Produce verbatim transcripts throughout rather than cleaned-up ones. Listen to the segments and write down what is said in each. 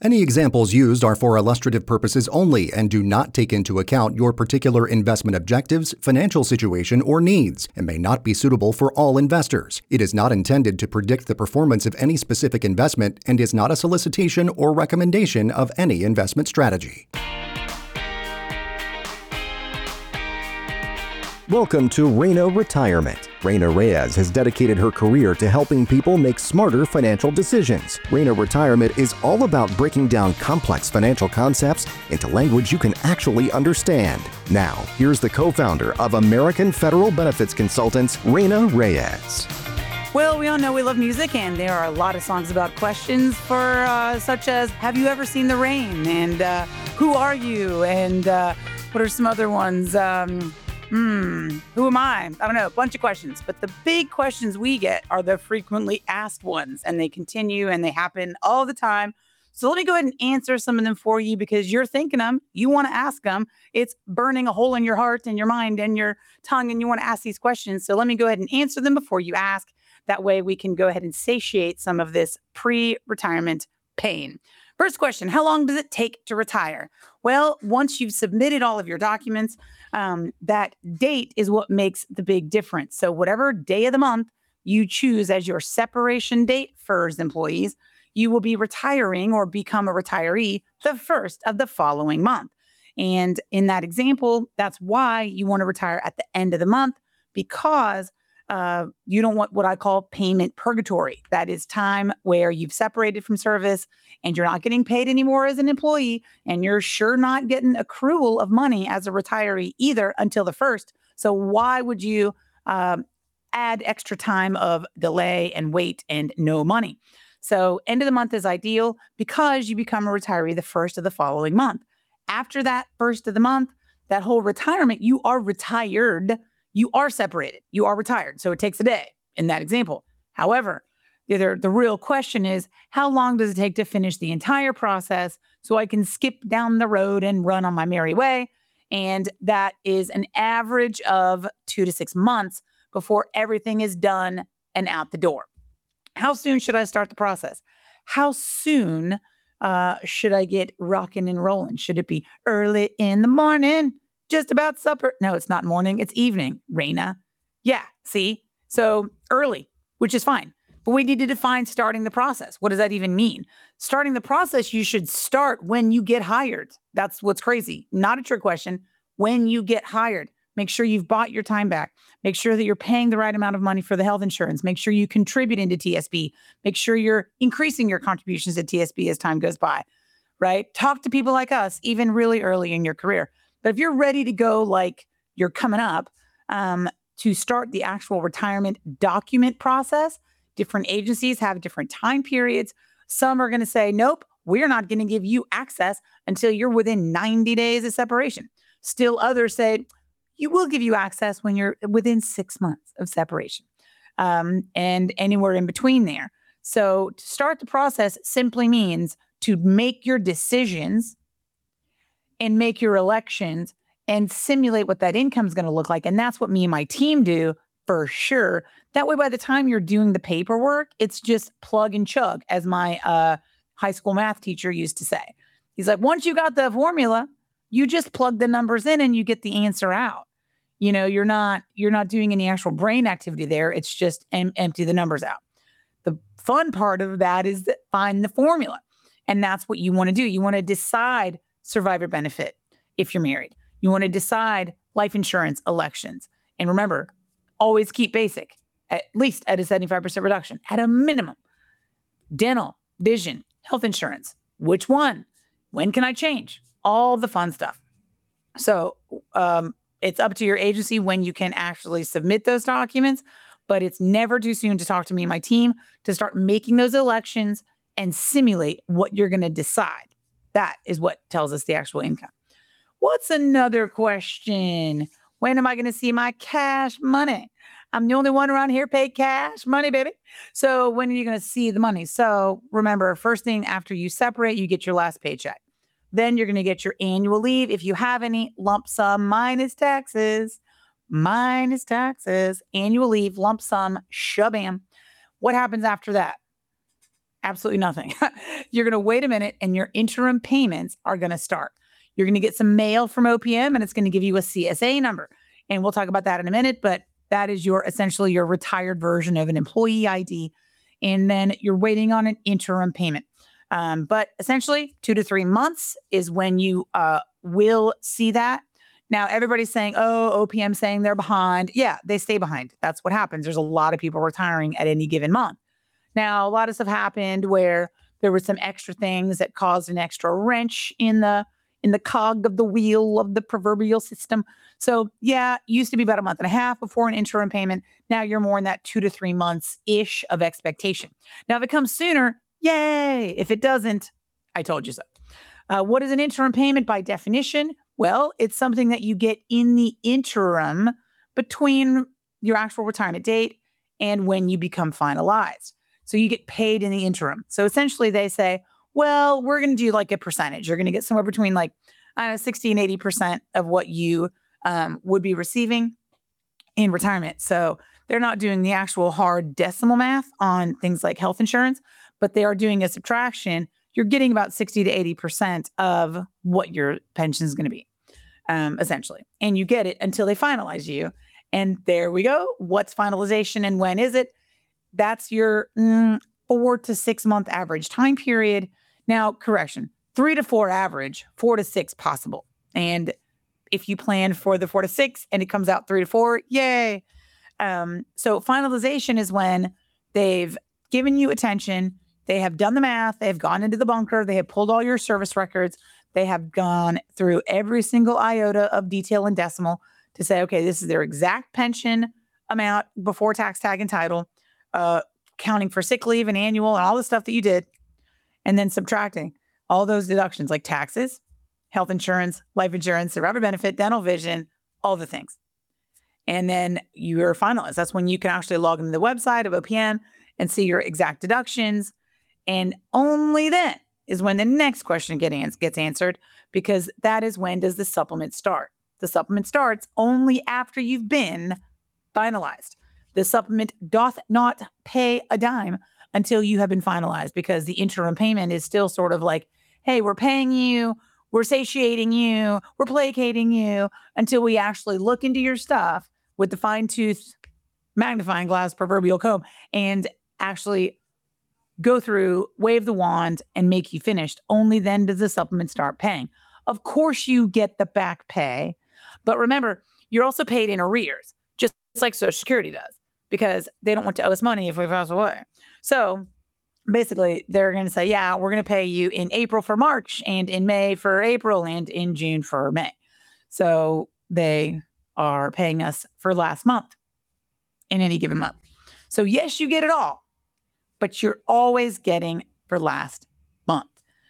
Any examples used are for illustrative purposes only and do not take into account your particular investment objectives, financial situation, or needs, and may not be suitable for all investors. It is not intended to predict the performance of any specific investment and is not a solicitation or recommendation of any investment strategy. Welcome to Reyna Retirement. Reyna Reyes has dedicated her career to helping people make smarter financial decisions. Reyna Retirement is all about breaking down complex financial concepts into language you can actually understand. Now, here's the co-founder of American Federal Benefits Consultants, Reyna Reyes. Well, we all know we love music, and there are a lot of songs about questions for uh, such as, have you ever seen the rain? And uh, who are you? And uh, what are some other ones? Um, Hmm, who am I? I don't know, a bunch of questions. But the big questions we get are the frequently asked ones, and they continue and they happen all the time. So let me go ahead and answer some of them for you because you're thinking them, you want to ask them. It's burning a hole in your heart and your mind and your tongue, and you want to ask these questions. So let me go ahead and answer them before you ask. That way we can go ahead and satiate some of this pre-retirement pain. First question, how long does it take to retire? Well, once you've submitted all of your documents, um, that date is what makes the big difference. So whatever day of the month you choose as your separation date for F E R S employees, you will be retiring or become a retiree the first of the following month. And in that example, that's why you want to retire at the end of the month, because Uh, you don't want what I call payment purgatory. That is time where you've separated from service and you're not getting paid anymore as an employee, and you're sure not getting accrual of money as a retiree either until the first. So why would you um, add extra time of delay and wait and no money? So end of the month is ideal because you become a retiree the first of the following month. After that first of the month, that whole retirement, you are retired. You are separated. You are retired. So it takes a day in that example. However, the, other, the real question is, how long does it take to finish the entire process so I can skip down the road and run on my merry way? And that is an average of two to six months before everything is done and out the door. How soon should I start the process? How soon uh, should I get rocking and rolling? Should it be early in the morning? Just about supper? No, it's not morning. It's evening, Reyna. Yeah, see? So early, which is fine. But we need to define starting the process. What does that even mean? Starting the process, you should start when you get hired. That's what's crazy. Not a trick question. When you get hired, make sure you've bought your time back. Make sure that you're paying the right amount of money for the health insurance. Make sure you contribute into T S B. Make sure you're increasing your contributions to T S B as time goes by, right? Talk to people like us, even really early in your career. But if you're ready to go, like you're coming up um, to start the actual retirement document process, different agencies have different time periods. Some are going to say, nope, we're not going to give you access until you're within ninety days of separation. Still others say, you will give you access when you're within six months of separation um, and anywhere in between there. So to start the process simply means to make your decisions and make your elections and simulate what that income is going to look like. And that's what me and my team do for sure. That way, by the time you're doing the paperwork, it's just plug and chug, as my uh, high school math teacher used to say. He's like, once you got the formula, you just plug the numbers in and you get the answer out. You know, you're not, you're not doing any actual brain activity there. It's just em- empty the numbers out. The fun part of that is that find the formula. And that's what you want to do. You want to decide survivor benefit if you're married. You want to decide life insurance elections. And remember, always keep basic, at least at a seventy-five percent reduction, at a minimum. Dental, vision, health insurance. Which one? When can I change? All the fun stuff. So um, it's up to your agency when you can actually submit those documents, but it's never too soon to talk to me and my team to start making those elections and simulate what you're going to decide. That is what tells us the actual income. What's another question? When am I going to see my cash money? I'm the only one around here paid cash money, baby. So when are you going to see the money? So remember, first thing after you separate, you get your last paycheck. Then you're going to get your annual leave. If you have any, lump sum minus taxes, minus taxes, annual leave, lump sum, shabam. What happens after that? Absolutely nothing. You're going to wait a minute and your interim payments are going to start. You're going to get some mail from O P M and it's going to give you a C S A number. And we'll talk about that in a minute, but that is your essentially your retired version of an employee I D. And then you're waiting on an interim payment. Um, but essentially, two to three months is when you uh, will see that. Now, everybody's saying, oh, O P M saying they're behind. Yeah, they stay behind. That's what happens. There's a lot of people retiring at any given month. Now, a lot of stuff happened where there were some extra things that caused an extra wrench in the in the cog of the wheel of the proverbial system. So yeah, used to be about a month and a half before an interim payment. Now you're more in that two to three months-ish of expectation. Now, if it comes sooner, yay. If it doesn't, I told you so. Uh, what is an interim payment by definition? Well, it's something that you get in the interim between your actual retirement date and when you become finalized. So you get paid in the interim. So essentially they say, well, we're going to do like a percentage. You're going to get somewhere between like, I don't know, sixty and eighty percent of what you um, would be receiving in retirement. So they're not doing the actual hard decimal math on things like health insurance, but they are doing a subtraction. You're getting about sixty to eighty percent of what your pension is going to be, um, essentially. And you get it until they finalize you. And there we go. What's finalization and when is it? That's your mm, four to six month average time period. Now, correction, three to four average, four to six possible. And if you plan for the four to six and it comes out three to four, yay. Um, so finalization is when they've given you attention. They have done the math. They have gone into the bunker. They have pulled all your service records. They have gone through every single iota of detail and decimal to say, okay, this is their exact pension amount before tax tag and title, uh, counting for sick leave and annual and all the stuff that you did, and then subtracting all those deductions like taxes, health insurance, life insurance, survivor benefit, dental vision, all the things. And then you're finalized. That's when you can actually log into the website of O P M and see your exact deductions. And only then is when the next question get ans- gets answered, because that is when does the supplement start. The supplement starts only after you've been finalized. The supplement doth not pay a dime until you have been finalized, because the interim payment is still sort of like, hey, we're paying you, we're satiating you, we're placating you until we actually look into your stuff with the fine-tooth magnifying glass proverbial comb and actually go through, wave the wand, and make you finished. Only then does the supplement start paying. Of course, you get the back pay, but remember, you're also paid in arrears, just like Social Security does, because they don't want to owe us money if we pass away. So basically, they're going to say, yeah, we're going to pay you in April for March and in May for April and in June for May. So they are paying us for last month in any given month. So yes, you get it all, but you're always getting for last month.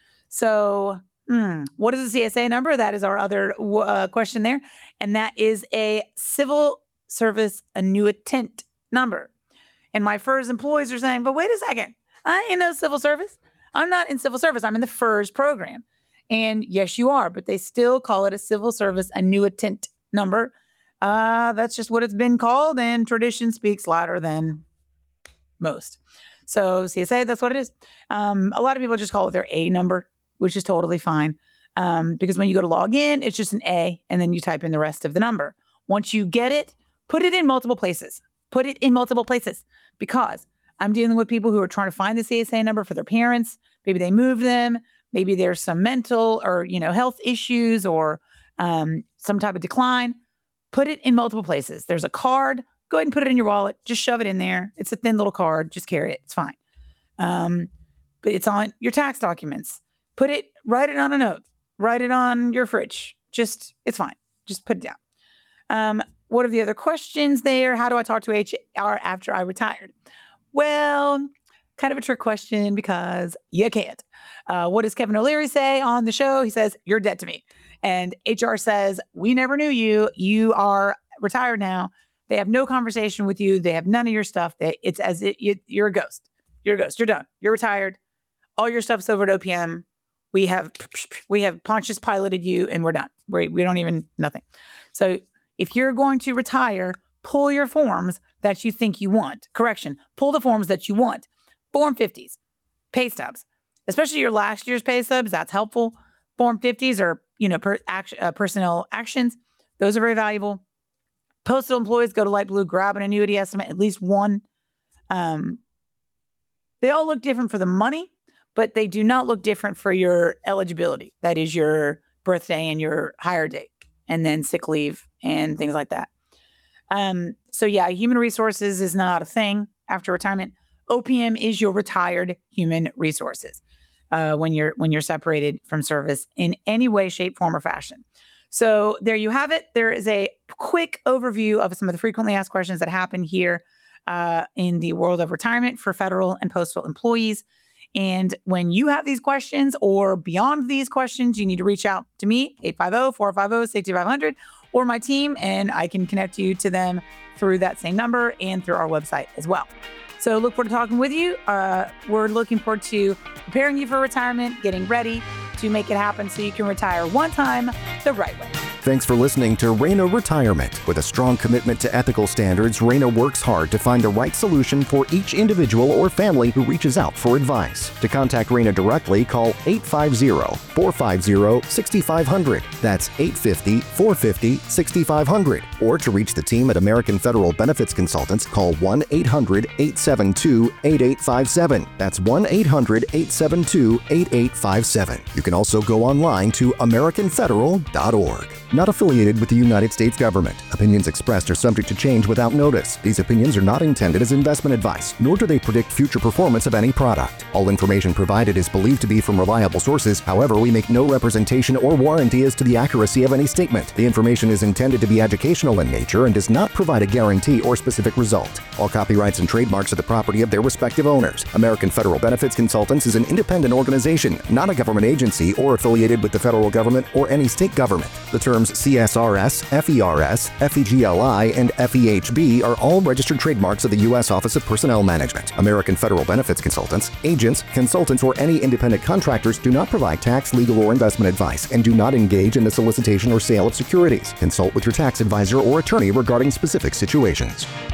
So hmm, what is the C S A number? That is our other uh, question there. And that is a civil service annuitant number. And my F E R S employees are saying, but wait a second, I ain't no civil service. I'm not in civil service. I'm in the F E R S program. And yes, you are, but they still call it a civil service annuitant number. Uh, that's just what it's been called, and tradition speaks louder than most. So C S A, that's what it is. Um, a lot of people just call it their A number, which is totally fine. Um, because when you go to log in, it's just an A, and then you type in the rest of the number. Once you get it, put it in multiple places. Put it in multiple places, because I'm dealing with people who are trying to find the C S A number for their parents. Maybe they moved them. Maybe there's some mental or, you know, health issues or um, some type of decline. Put it in multiple places. There's a card. Go ahead and put it in your wallet. Just shove it in there. It's a thin little card. Just carry it. It's fine. Um, but it's on your tax documents. Put it, write it on a note. Write it on your fridge. Just, it's fine. Just put it down. Um, what are the other questions there? How do I talk to H R after I retired? Well, kind of a trick question, because you can't. Uh, what does Kevin O'Leary say on the show? He says, you're dead to me. And H R says, we never knew you. You are retired now. They have no conversation with you. They have none of your stuff. They, it's as if you, you're a ghost. You're a ghost. You're done. You're retired. All your stuff's over at O P M. We have we have Pontius piloted you, and we're done. We we don't even nothing. So if you're going to retire, pull your forms that you think you want. Correction, pull the forms that you want. Form fifties. Pay stubs, especially your last year's pay stubs. That's helpful. Form fifties or, you know, per, act, uh, personnel actions. Those are very valuable. Postal employees, go to Light Blue, grab an annuity estimate, at least one. Um, they all look different for the money, but they do not look different for your eligibility. That is your birthday and your hire date, and then sick leave and things like that. Um, so yeah, human resources is not a thing after retirement. O P M is your retired human resources uh, when you're when you're separated from service in any way, shape, form, or fashion. So there you have it. There is a quick overview of some of the frequently asked questions that happen here uh, in the world of retirement for federal and postal employees. And when you have these questions or beyond these questions, you need to reach out to me, eight five zero, four five zero, six five zero zero, or my team, and I can connect you to them through that same number and through our website as well. So look forward to talking with you. Uh, we're looking forward to preparing you for retirement, getting ready to make it happen so you can retire one time the right way. Thanks for listening to Raina Retirement. With a strong commitment to ethical standards, Raina works hard to find the right solution for each individual or family who reaches out for advice. To contact Raina directly, call eight five zero, four five zero, six five zero zero. That's eight five zero, four five zero, six five zero zero. Or to reach the team at American Federal Benefits Consultants, call one eight hundred, eight seven two, eight eight five seven. That's one eight hundred, eight seven two, eight eight five seven. You can also go online to american federal dot org. Not affiliated with the United States government. Opinions expressed are subject to change without notice. These opinions are not intended as investment advice, nor do they predict future performance of any product. All information provided is believed to be from reliable sources. However, we make no representation or warranty as to the accuracy of any statement. The information is intended to be educational in nature and does not provide a guarantee or specific result. All copyrights and trademarks are the property of their respective owners. American Federal Benefits Consultants is an independent organization, not a government agency or affiliated with the federal government or any state government. The terms C S R S, F E R S, F E G L I, and F E H B are all registered trademarks of the U S Office of Personnel Management. American Federal Benefits Consultants, agents, consultants, or any independent contractors do not provide tax, legal, or investment advice and do not engage in the solicitation or sale of securities. Consult with your tax advisor or attorney regarding specific situations.